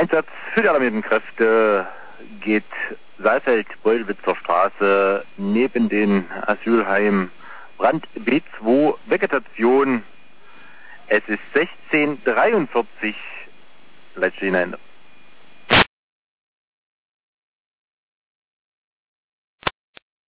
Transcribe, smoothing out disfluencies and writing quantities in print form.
Einsatz für die alarmierten Kräfte geht Saalfeld-Beulwitzer Straße neben den Asylheim Brand B2 Vegetation. Es ist 16:43, Leitstelle hinein.